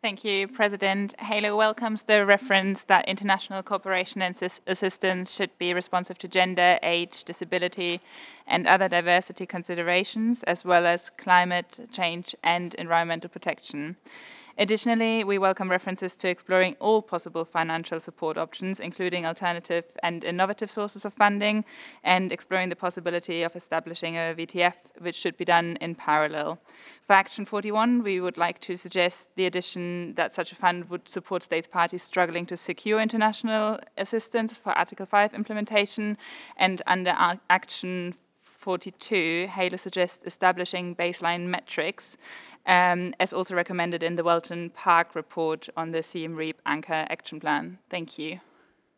Thank you, President. HALO welcomes the reference that international cooperation and assistance should be responsive to gender, age, disability, and other diversity considerations, as well as climate change and environmental protection. Additionally, we welcome references to exploring all possible financial support options, including alternative and innovative sources of funding, and exploring the possibility of establishing a VTF, which should be done in parallel. For Action 41, we would like to suggest the addition that such a fund would support states parties struggling to secure international assistance for Article 5 implementation, and under Action 42, HALO suggests establishing baseline metrics, as also recommended in the Welton Park report on the CM REAP Anchor Action Plan. Thank you.